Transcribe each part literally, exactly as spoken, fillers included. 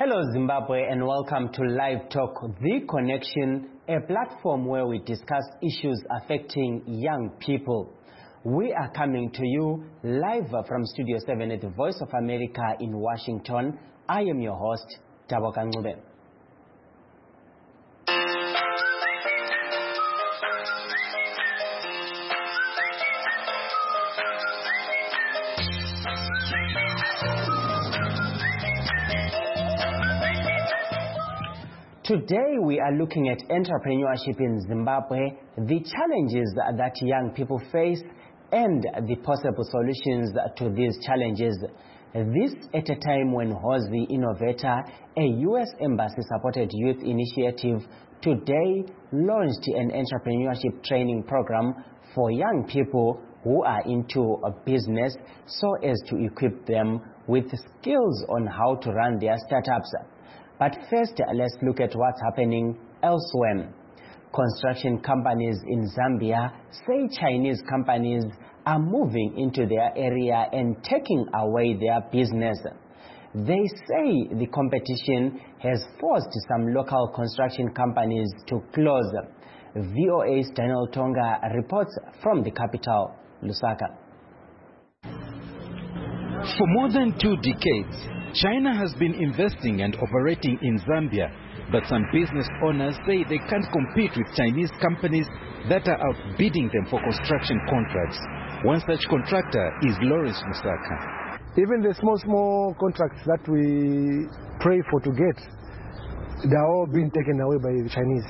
Hello Zimbabwe and welcome to Live Talk, The Connection, a platform where we discuss issues affecting young people. We are coming to you live from Studio seven at the Voice of America in Washington. I am your host, Taboka Ngube. Today we are looking at entrepreneurship in Zimbabwe, the challenges that young people face, and the possible solutions to these challenges. This at a time when Hozi Innovator, a U S Embassy-supported youth initiative, today launched an entrepreneurship training program for young people who are into a business so as to equip them with skills on how to run their startups. But first, let's look at what's happening elsewhere. Construction companies in Zambia say Chinese companies are moving into their area and taking away their business. They say the competition has forced some local construction companies to close. V O A's Daniel Tonga reports from the capital, Lusaka. For more than two decades, China has been investing and operating in Zambia, but some business owners say they can't compete with Chinese companies that are outbidding them for construction contracts. One such contractor is Lawrence Musaka. Even the small, small contracts that we pray for to get, they're all being taken away by the Chinese.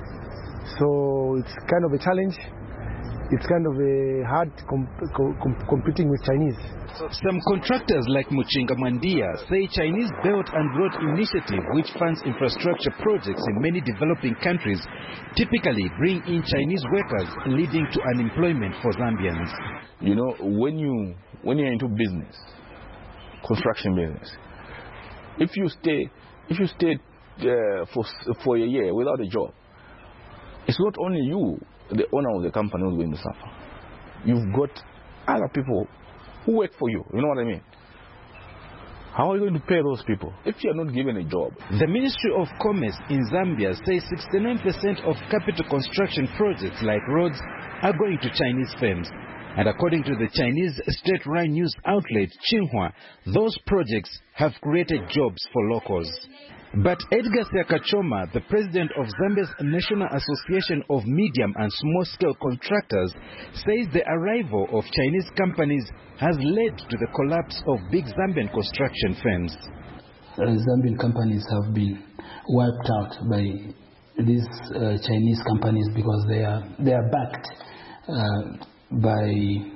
So it's kind of a challenge. It's kind of a hard comp comp competing with Chinese. Some contractors like Muchinga Mandia say Chinese Belt and Road Initiative, which funds infrastructure projects in many developing countries, typically bring in Chinese workers, leading to unemployment for Zambians. You know, when you when you're into business, construction business, if you stay if you stay uh, for for a year without a job, it's not only you, the owner of the company, who's going to suffer. You've got other people who work for you. You know what I mean? How are you going to pay those people if you are not given a job? The Ministry of Commerce in Zambia says sixty-nine percent of capital construction projects like roads are going to Chinese firms. And according to the Chinese state-run news outlet Xinhua, those projects have created jobs for locals. But Edgar Siakachoma, the president of Zambia's National Association of Medium and Small-Scale Contractors, says the arrival of Chinese companies has led to the collapse of big Zambian construction firms. Uh, Zambian companies have been wiped out by these uh, Chinese companies because they are they are backed uh, by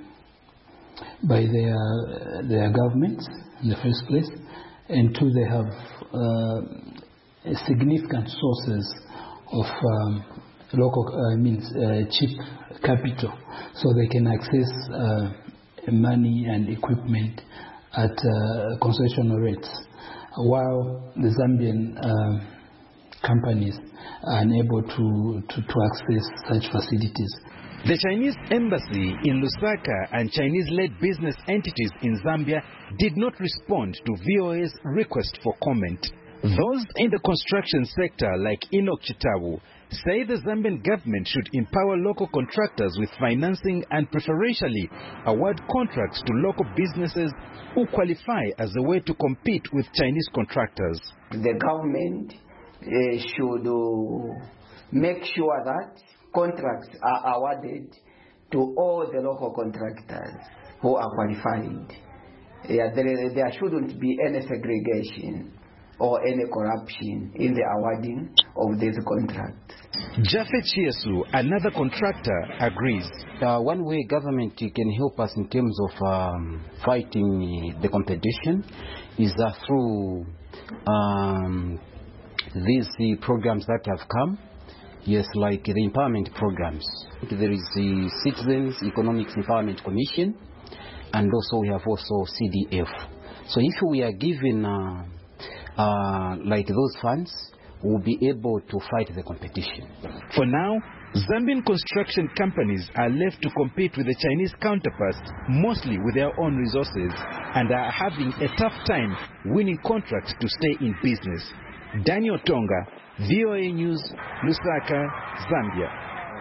by their their governments in the first place, and two, they have uh, significant sources of um, local, uh, means uh, cheap capital, so they can access uh, money and equipment at uh, concessional rates, while the Zambian uh, companies are unable to, to, to access such facilities. The Chinese embassy in Lusaka and Chinese-led business entities in Zambia did not respond to V O A's request for comment. Those in the construction sector, like Enoch Chitawu, say the Zambian government should empower local contractors with financing and preferentially award contracts to local businesses who qualify as a way to compete with Chinese contractors. The government uh, should uh, make sure that contracts are awarded to all the local contractors who are qualified. Yeah, there, there shouldn't be any segregation or any corruption in the awarding of these contracts. Jafet Chiesu, another contractor, agrees. Uh, one way government can help us in terms of um, fighting the competition is uh, through um, these uh, programs that have come. Yes, like the empowerment programs. There is the Citizens Economic Empowerment Commission, and also we have also C D F. So if we are given uh, uh, like those funds, we'll be able to fight the competition. For now, Zambian construction companies are left to compete with the Chinese counterparts, mostly with their own resources, and are having a tough time winning contracts to stay in business. Daniel Tonga, V O A News, Lusaka, Zambia.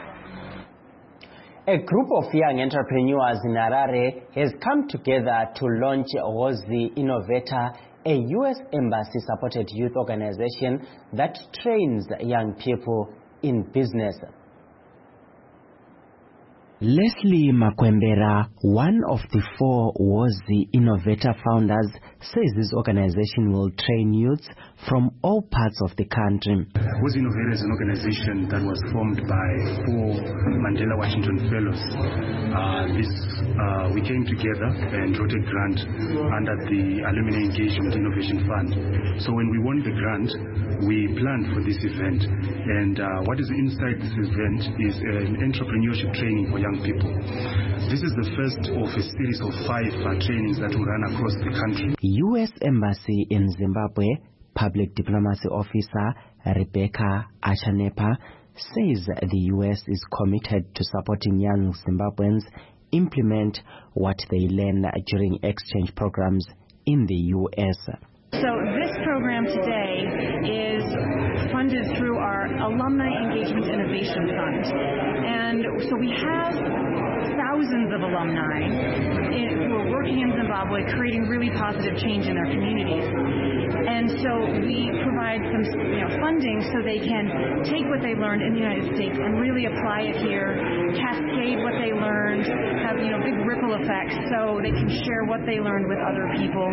A group of young entrepreneurs in Harare has come together to launch Wozi Innovator, a U S Embassy-supported youth organization that trains young people in business. Leslie Makwembera, one of the four Wozi Innovator founders, says this organization will train youths from all parts of the country. Wozi Innovator is an organization that was formed by four Mandela Washington Fellows. Uh, this, uh, we came together and wrote a grant under the Alumni Engagement Innovation Fund. So when we won the grant, we planned for this event. And uh, what is inside this event is an entrepreneurship training for young people. This is the first of a series of five uh, trainings that will run across the country. U S Embassy in Zimbabwe Public Diplomacy Officer Rebecca Achanepa says the U S is committed to supporting young Zimbabweans implement what they learn during exchange programs in the U S. So this program today is funded through our Alumni Engagement Innovation Fund. And so we have thousands of alumni in, who are working in Zimbabwe, creating really positive change in their communities. And so we provide some you know, funding so they can take what they learned in the United States and really apply it here, cascade what they learned, have you know big ripple effects so they can share what they learned with other people.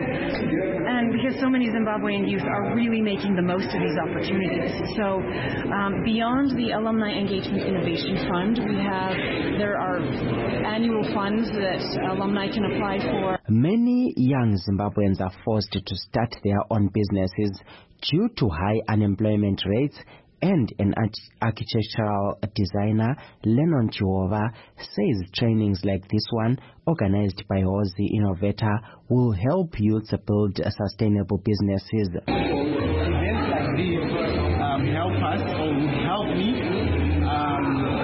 And because so many Zimbabwean youth are really making the most of these opportunities. So um, beyond the Alumni Engagement Innovation Fund, we have, there are annual funds that alumni can apply for. Many young Zimbabweans are forced to start their own businesses due to high unemployment rates, and an architectural designer, Lennon Chiova, says trainings like this one, organized by Wozi Innovator, will help youths build sustainable businesses. Events like these um, help us, or would help me um,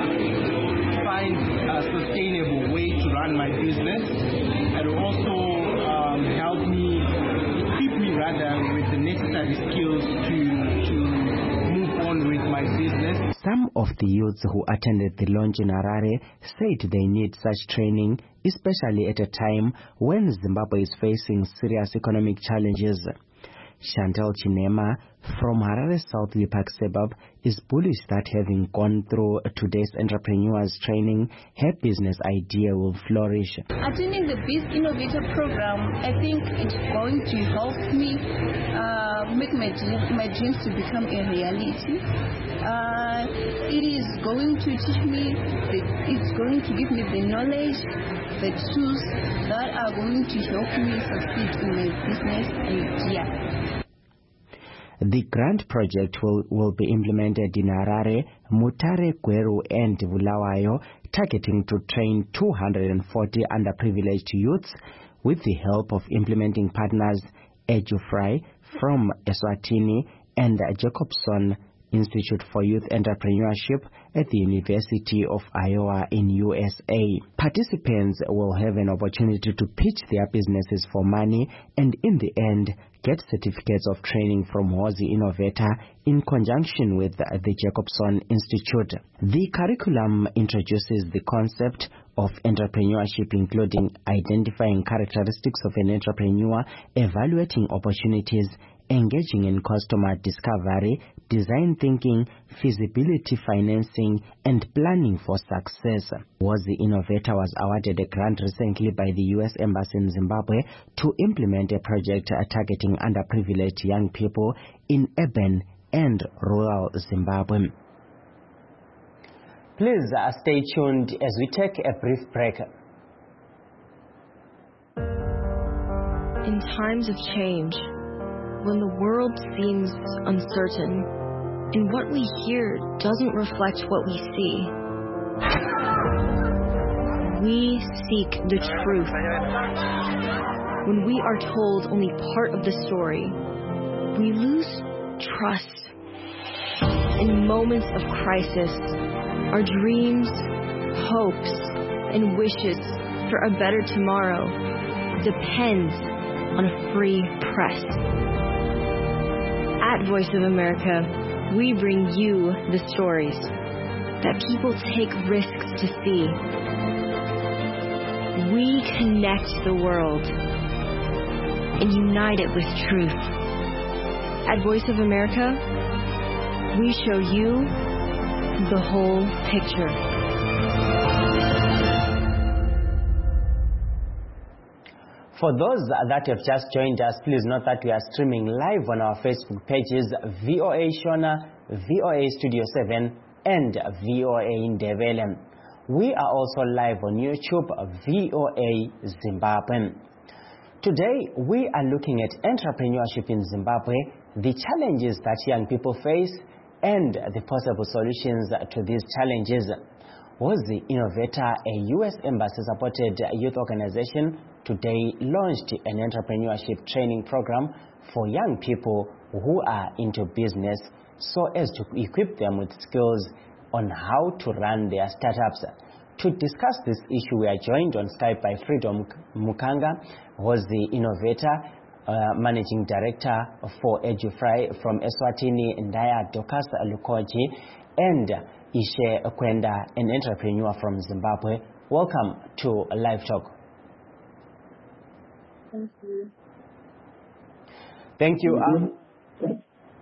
find a sustainable way to run my business, and also um, help me, equip me rather with the necessary skills to, to with my business. Some of the youths who attended the launch in Harare said they need such training, especially at a time when Zimbabwe is facing serious economic challenges. Chantal Chinema from Harare South Lipak Sebab is bullish that having gone through today's entrepreneurs training, her business idea will flourish. Attending the Biz Innovator program, I think it's going to help me uh, make my, my dreams to become a reality. Uh, it is going to teach me, the, it's going to give me the knowledge, the tools that are going to help me succeed in my business idea. The grant project will, will be implemented in Harare, Mutare, Gweru and Bulawayo, targeting to train two hundred forty underprivileged youths with the help of implementing partners EduFry from Eswatini and Jacobson Institute for Youth Entrepreneurship at the University of Iowa in U S A. Participants will have an opportunity to pitch their businesses for money and in the end get certificates of training from Wozi Innovator in conjunction with the Jacobson Institute. The curriculum introduces the concept of entrepreneurship, including identifying characteristics of an entrepreneur, evaluating opportunities, engaging in customer discovery, design thinking, feasibility financing, and planning for success. Wozi Innovator was awarded a grant recently by the U S Embassy in Zimbabwe to implement a project targeting underprivileged young people in urban and rural Zimbabwe. Please uh, stay tuned as we take a brief break. In times of change, when the world seems uncertain, and what we hear doesn't reflect what we see, we seek the truth. When we are told only part of the story, we lose trust. In moments of crisis, Our dreams, hopes, and wishes for a better tomorrow depends on a free press. At Voice of America, we bring you the stories that people take risks to see. We connect the world and unite it with truth. At Voice of America, we show you the whole picture. For those that have just joined us, please note that we are streaming live on our Facebook pages, V O A Shona, V O A Studio seven, and V O A Ndebele. We are also live on YouTube, V O A Zimbabwe. Today, we are looking at entrepreneurship in Zimbabwe, the challenges that young people face, and the possible solutions to these challenges. Was the Innovator, a U S Embassy-supported youth organization, today launched an entrepreneurship training program for young people who are into business so as to equip them with skills on how to run their startups. To discuss this issue, we are joined on Skype by Freedom Mukanga, who is the Innovator, uh, Managing Director for EduFry from Eswatini, Ndaya Dokas Lukoji, and Ishe Kwenda, an entrepreneur from Zimbabwe. Welcome to Live Talk. Thank you. Thank you. Um,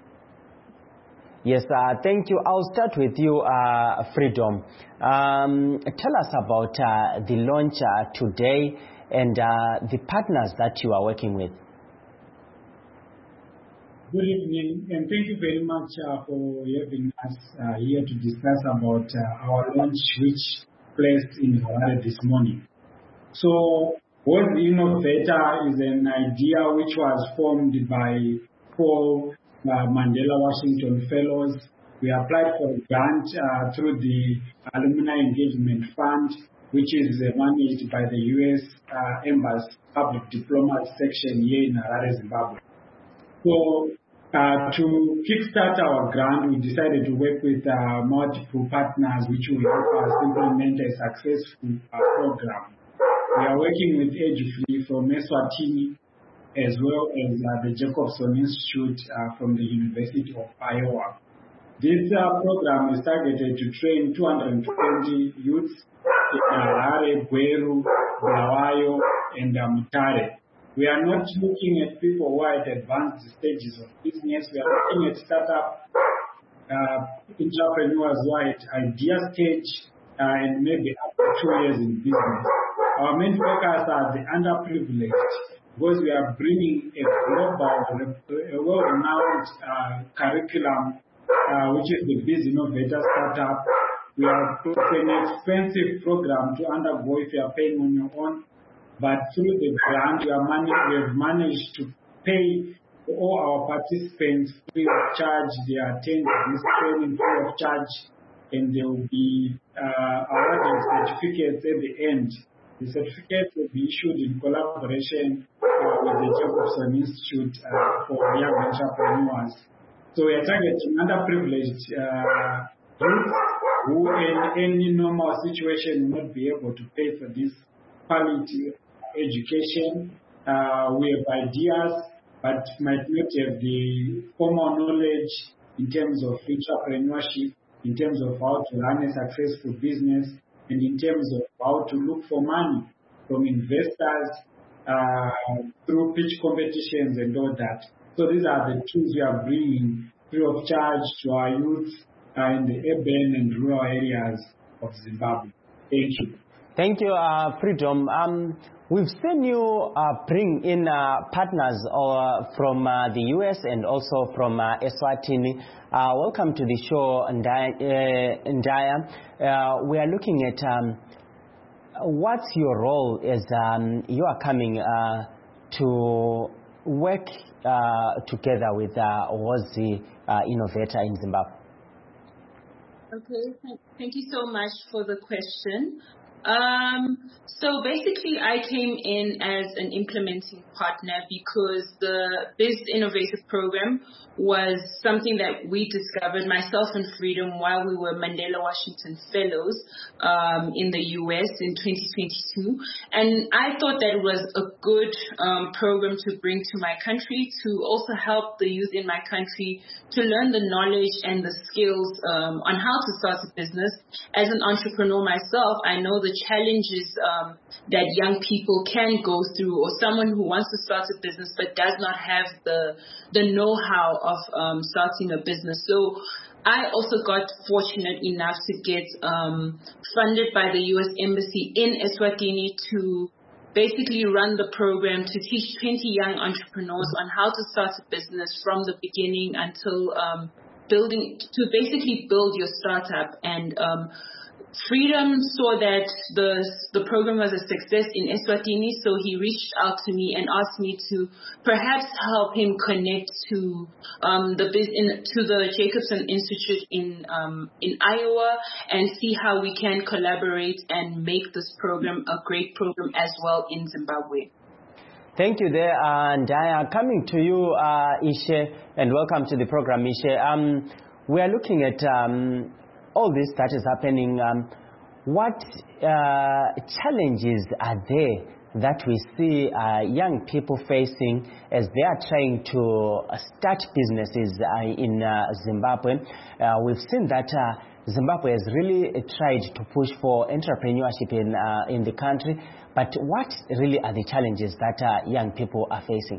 yes, uh, thank you. I'll start with you, uh, Freedom. Um, tell us about uh, the launch uh, today and uh, the partners that you are working with. Good evening, and thank you very much uh, for having us uh, here to discuss about uh, our launch, which placed in Harare this morning. So, what the Innovator is an idea which was formed by four uh, Mandela Washington Fellows. We applied for a grant uh, through the Alumni Engagement Fund, which is uh, managed by the U S uh, Embassy Public Diplomat section here in Harare, Zimbabwe. So, uh, to kickstart our grant, we decided to work with uh, multiple partners which will help us implement a successful uh, program. We are working with EduFree from Eswatini, as well as uh, the Jacobson Institute uh, from the University of Iowa. This uh, program is targeted to train two hundred twenty youths in Harare, Gweru, Bulawayo, and uh, Mutare. We are not looking at people who are at advanced stages of business. We are looking at startup uh, entrepreneurs who are at idea stage uh, and maybe up to two years in business. Our main focus are the underprivileged, because we are bringing a global, a well-renowned uh, curriculum, uh, which is the Biz Innovator Startup. We are an expensive program to undergo if you are paying on your own, but through the grant, we, are managed, we have managed to pay all our participants free of charge. They attend this training free of charge, and they will be uh, awarded certificates at the end. The certificate will be issued in collaboration uh, with the Jacobson Institute uh, for Young Entrepreneurs. So we are targeting underprivileged uh, youth who in any normal situation will not be able to pay for this quality education. Uh, we have ideas, but might not have the formal knowledge in terms of entrepreneurship, in terms of how to run a successful business, and in terms of how to look for money from investors uh, through pitch competitions and all that. So these are the tools we are bringing free of charge to our youth uh, in the urban and rural areas of Zimbabwe. Thank you. Thank you, uh, Freedom. Um, we've seen you uh, bring in uh, partners uh, from uh, the U S and also from uh, Eswatini. Uh, welcome to the show, Ndaya. Ndaya. Uh, we are looking at um, what's your role as um, you are coming uh, to work uh, together with uh, Wozi uh, Innovator in Zimbabwe. Okay, thank you so much for the question. Um, so basically, I came in as an implementing partner because the Biz Innovative Program was something that we discovered, myself and Freedom, while we were Mandela Washington Fellows um, in the U S in twenty twenty-two. And I thought that it was a good um, program to bring to my country, to also help the youth in my country to learn the knowledge and the skills um, on how to start a business. As an entrepreneur myself, I know the challenges um, that young people can go through, or someone who wants to start a business but does not have the the know-how of um, starting a business. So I also got fortunate enough to get um, funded by the U S Embassy in Eswatini to basically run the program to teach twenty young entrepreneurs on how to start a business from the beginning until um, building, to basically build your startup. And um, Freedom saw that the the program was a success in Eswatini, so he reached out to me and asked me to perhaps help him connect to um, the biz in, to the Jacobson Institute in um, in Iowa, and see how we can collaborate and make this program a great program as well in Zimbabwe. Thank you there, and I am coming to you, uh, Ishe, and welcome to the program, Ishe. Um, we are looking at um, all this that is happening. Um, what uh, challenges are there that we see uh, young people facing as they are trying to start businesses uh, in uh, Zimbabwe? Uh, we've seen that uh, Zimbabwe has really tried to push for entrepreneurship in, uh, in the country, but what really are the challenges that uh, young people are facing?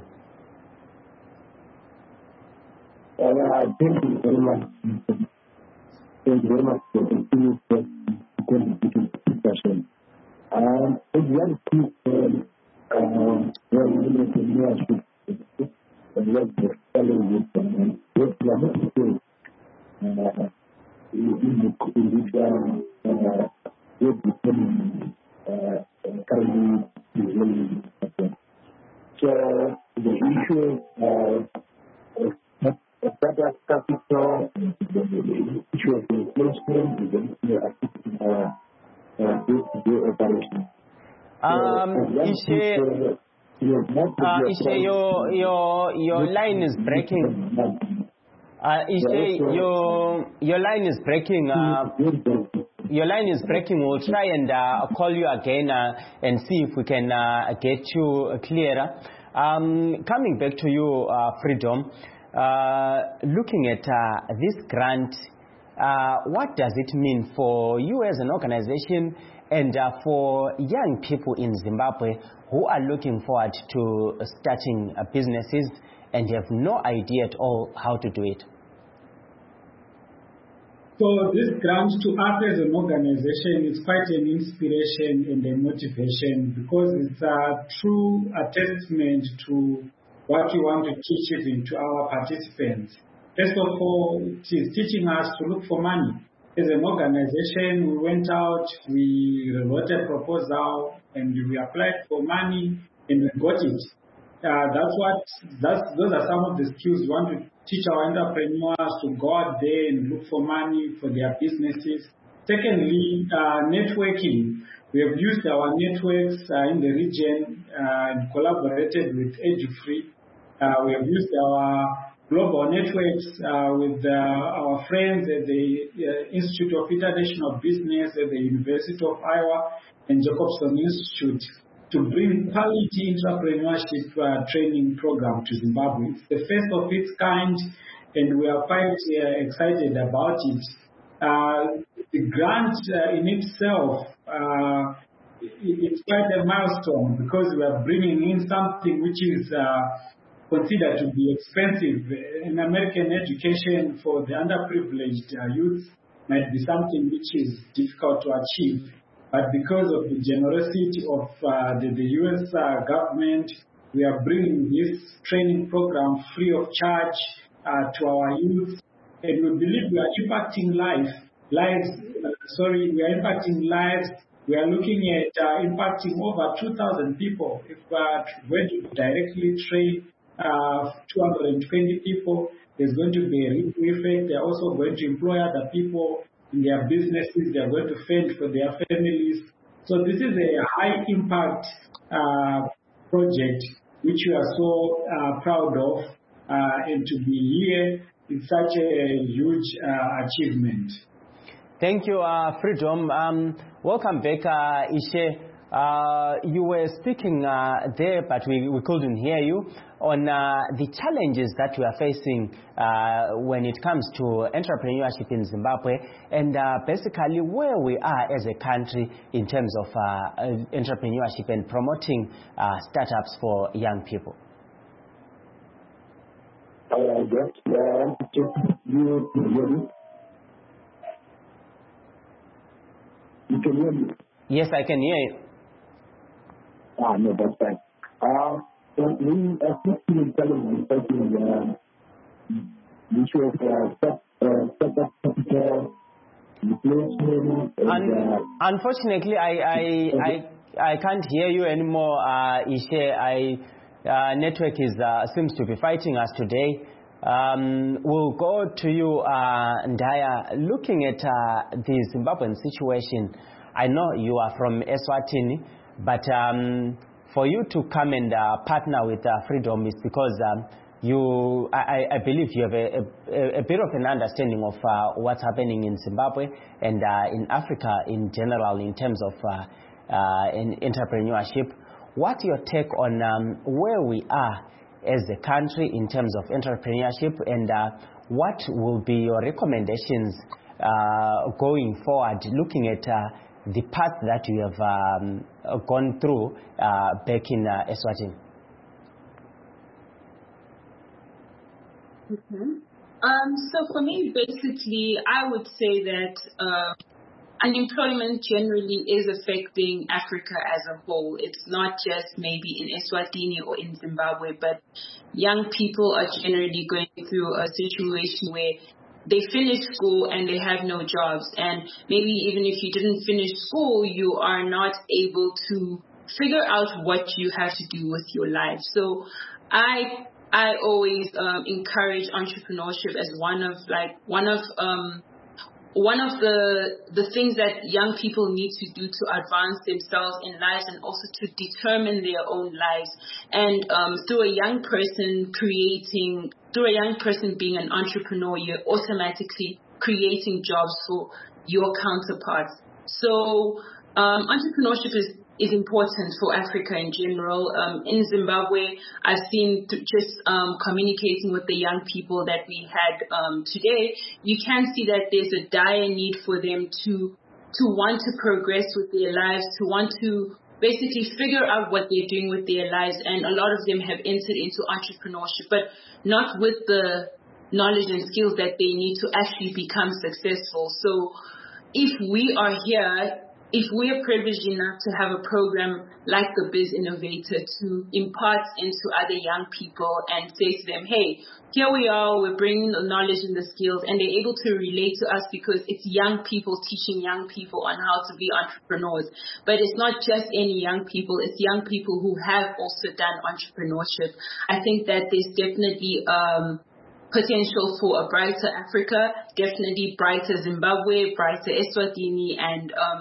Uh, thank you very much. Thank you very much for the continued discussion. Um, as young people, um, well, entrepreneurship, and what the challenges and what we are not doing uh, in the condition, uh, what the economy uh, currently is running. So the issue of data capital, the issue of inflation, the issue of day-to-day operation. Um, Ishe, uh, Ishe, your your your line is breaking. Uh, Ishe, your your line is breaking. Uh, your line is breaking. We'll try and uh, call you again uh, and see if we can uh, get you clearer. Um, coming back to you, uh, Freedom. Uh, looking at uh, this grant, uh, what does it mean for you as an organization and uh, for young people in Zimbabwe who are looking forward to starting uh, businesses and have no idea at all how to do it? So this grant to us as an organization is quite an inspiration and a motivation, because it's a true attestment to what we want to teach even to our participants. First of all, it is teaching us to look for money. As an organization, we went out, we wrote a proposal, and we applied for money, and we got it. Uh, that's what, that's, those are some of the skills we want to teach our entrepreneurs, to go out there and look for money for their businesses. Secondly, uh, networking. We have used our networks uh, in the region uh, and collaborated with EduFree. Uh, we have used our global networks uh, with uh, our friends at the uh, Institute of International Business at the University of Iowa and Jacobson Institute to bring quality entrepreneurship uh, training program to Zimbabwe. It's the first of its kind, and we are quite uh, excited about it. Uh, the grant uh, in itself, uh, it's quite a milestone, because we are bringing in something which is uh, considered to be expensive. In American education for the underprivileged uh, youth might be something which is difficult to achieve. But because of the generosity of uh, the, the U S uh, government, we are bringing this training program free of charge uh, to our youth. And we believe we are impacting life, lives, uh, sorry, we are impacting lives. We are looking at uh, impacting over two thousand people. If we are going to directly train uh, two hundred twenty people, there's going to be a ripple effect. They're also going to employ other people in their businesses. They're going to fend for their families. So this is a high impact uh, project which we are so uh, proud of, uh, and to be here is such a huge uh, achievement. Thank you, uh, Freedom. Um, welcome back, uh, Ishe. Uh, you were speaking uh, there, but we, we couldn't hear you, on uh, the challenges that we are facing uh, when it comes to entrepreneurship in Zimbabwe, and uh, basically where we are as a country in terms of uh, entrepreneurship and promoting uh, startups for young people. Uh, yes, uh, you, you, you can hear me? Yes, I can hear you. Ah, no, that's fine. Uh, so we are speaking challenges facing uh, the issue of uh, start, uh, startup capital, inflation. Un- unfortunately, I, I, I, I can't hear you anymore, uh, Ishe. I, uh, network is uh, seems to be fighting us today. Um, we'll go to you, uh, Ndaya. Looking at uh, the Zimbabwean situation, I know you are from Eswatini. But um, for you to come and uh, partner with uh, Freedom is because um, you, I, I believe you have a, a, a bit of an understanding of uh, what's happening in Zimbabwe and uh, in Africa in general in terms of uh, uh, in entrepreneurship. What's your take on um, where we are as a country in terms of entrepreneurship, and uh, what will be your recommendations uh, going forward, looking at uh, the path that you have um, gone through uh, back in uh, Eswatini? Mm-hmm. Um, so for me, basically, I would say that uh, unemployment generally is affecting Africa as a whole. It's not just maybe in Eswatini or in Zimbabwe, but young people are generally going through a situation where they finish school and they have no jobs. And maybe even if you didn't finish school, you are not able to figure out what you have to do with your life. So I I always um, encourage entrepreneurship as one of like one of um, one of the the things that young people need to do to advance themselves in life and also to determine their own lives. And um, through a young person creating, through a young person being an entrepreneur, you're automatically creating jobs for your counterparts. So um, entrepreneurship is is important for Africa in general. Um, in Zimbabwe, I've seen th- just um, communicating with the young people that we had um, today, you can see that there's a dire need for them to to want to progress with their lives, to want to basically figure out what they're doing with their lives. And a lot of them have entered into entrepreneurship, but not with the knowledge and skills that they need to actually become successful. So if we are here, if we are privileged enough to have a program like the Biz Innovator to impart into other young people and say to them, hey, here we are, we're bringing the knowledge and the skills, and they're able to relate to us because it's young people teaching young people on how to be entrepreneurs. But it's not just any young people, it's young people who have also done entrepreneurship. I think that there's definitely um, potential for a brighter Africa, definitely brighter Zimbabwe, brighter Eswatini, and um,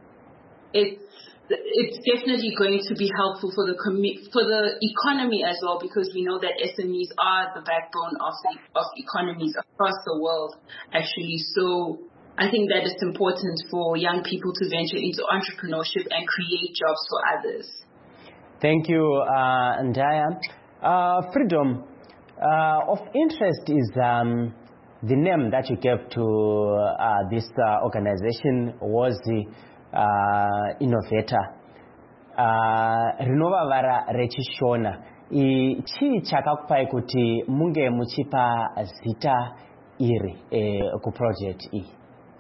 It's it's definitely going to be helpful for the commu- for the economy as well, because we know that S M Es are the backbone of the, of economies across the world, actually. So I think that it's important for young people to venture into entrepreneurship and create jobs for others. Thank you, uh, Ndaya. Uh, Freedom, uh, of interest is um, the name that you gave to uh, this uh, organization was the Uh, innovator. Uh, rinovavara rechishona. Chii chakakupai kuti munge muchipa zita iri eh, ku project iyi?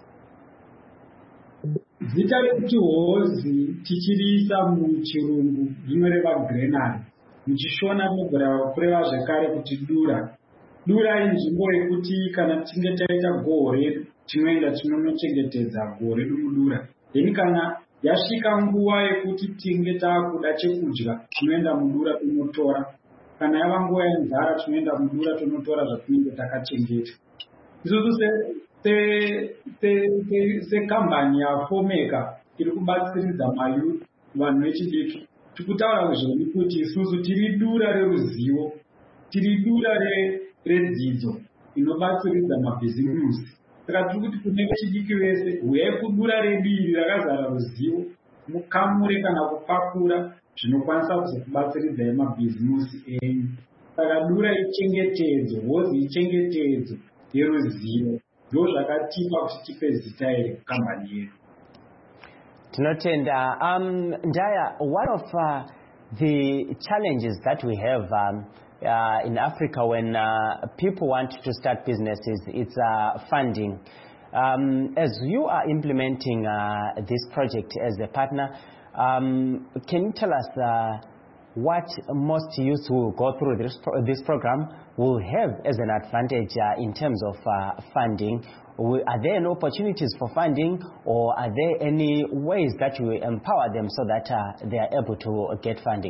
Zita rekuti hozi tichiriisa muchirungu rinoreva granary. Muchishona munogona kureva zvekare kuti dura. Dura inzvimbo yekuti kana tichinge taita gore tinoenda tinonochengetedza gore mudura. Then kana yasvika nguva yekuti tinge takuda chekudya tinoenda mudura tonotora. Kana yava nguva yenzara tinoenda mudura tonotora zvatinenge takachengeta. Isusu sekambani yaFomeka tiri kubatsiridza mayouth vanhu vechidiki tikutaura kuzvoni kuti isusu tiri dura reruzivo tiri dura redzidzo inobatsiridza mabhizimusi saka tiri kuti kune vechidiki vese huyai kudura redu iri rakazara ruzivo mukamure kana kupakura zvinokwanisa kuzokubatsiridzai mabhizimusi enyu saka dura ichengetedzo hozi ichengetedzo yeruzivo ndo zvakatipa kuti tipe zita iri kukambani yedu. Tinotenda. Um, Ndaya, one of uh, the challenges that we have um, uh, in Africa when uh, people want to start businesses, it's uh, funding. Um, as you are implementing uh, this project as a partner, um, can you tell us uh, what most youth who will go through this, pro this program will have as an advantage uh, in terms of uh, funding? Are there any opportunities for funding, or are there any ways that you empower them so that uh, they are able to get funding?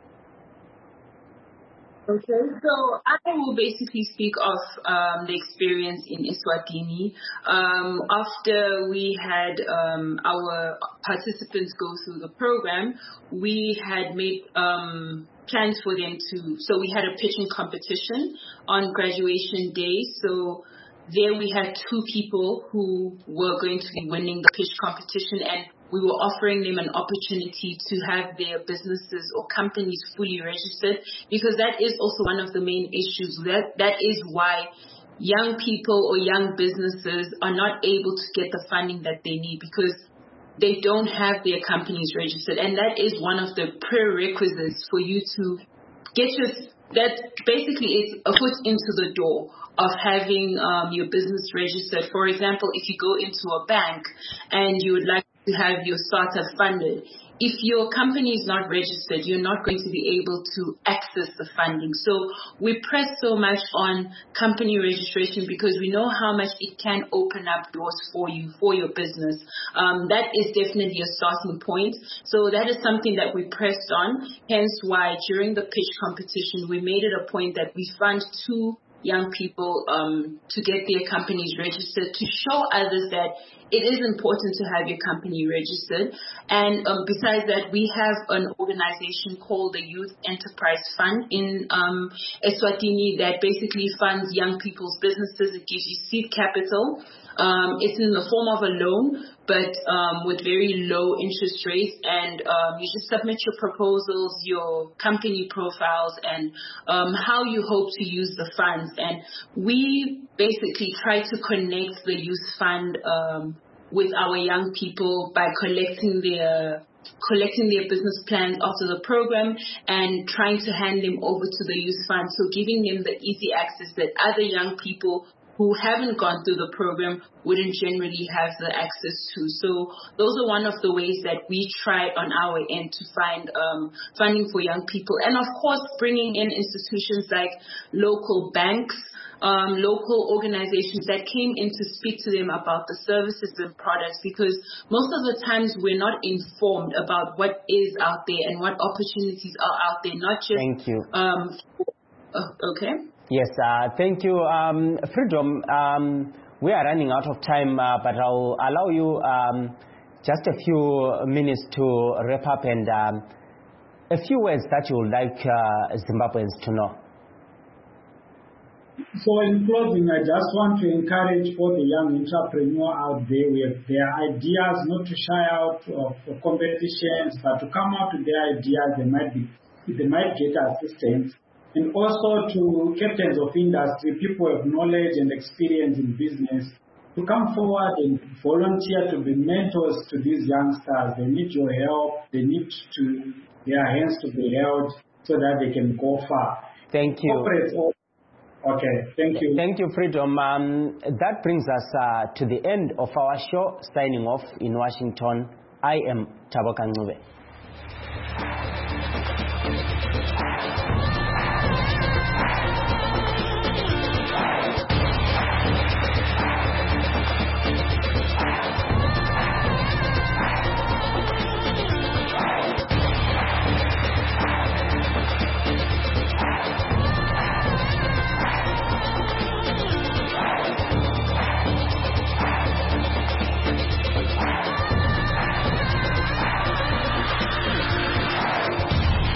Okay, so I will basically speak of um, the experience in Eswatini. Um, after we had um, our participants go through the program, we had made um, plans for them to, so we had a pitching competition on graduation day. So there we had two people who were going to be winning the pitch competition, and we were offering them an opportunity to have their businesses or companies fully registered, because that is also one of the main issues. That that is why young people or young businesses are not able to get the funding that they need, because they don't have their companies registered. And that is one of the prerequisites for you to get your, that basically is a foot into the door of having um, your business registered. For example, if you go into a bank and you would like to have your startup funded, if your company is not registered, you're not going to be able to access the funding. So we press so much on company registration because we know how much it can open up doors for you, for your business. Um, that is definitely a starting point. So that is something that we pressed on, hence why during the pitch competition, we made it a point that we fund two young people um, to get their companies registered, to show others that it is important to have your company registered. And um, besides that, we have an organization called the Youth Enterprise Fund in um, Eswatini that basically funds young people's businesses. It gives you seed capital. Um, it's in the form of a loan, but um, with very low interest rates, and um, you just submit your proposals, your company profiles, and um, how you hope to use the funds. And we basically try to connect the youth fund um, with our young people by collecting their collecting their business plans after the program and trying to hand them over to the youth fund, so giving them the easy access that other young people who haven't gone through the program wouldn't generally have the access to. So those are one of the ways that we try on our end to find um, funding for young people. And of course, bringing in institutions like local banks, um, local organizations that came in to speak to them about the services and products, because most of the times we're not informed about what is out there and what opportunities are out there, not just... Thank you. Um, uh, okay. Yes, uh, thank you. Um, Freedom, um, we are running out of time, uh, but I'll allow you um, just a few minutes to wrap up, and um, a few words that you would like uh, Zimbabweans to know. So in closing, I just want to encourage all the young entrepreneurs out there with their ideas, not to shy out of competitions, but to come out with their ideas. They might be, they might get assistance. And also to captains of industry, people with knowledge and experience in business, to come forward and volunteer to be mentors to these youngsters. They need your help. They need to their hands to be held so that they can go far. Thank you. Okay, thank you. Thank you, Freedom. Um, that brings us uh, to the end of our show. Signing off in Washington, I am Taboka Ncube.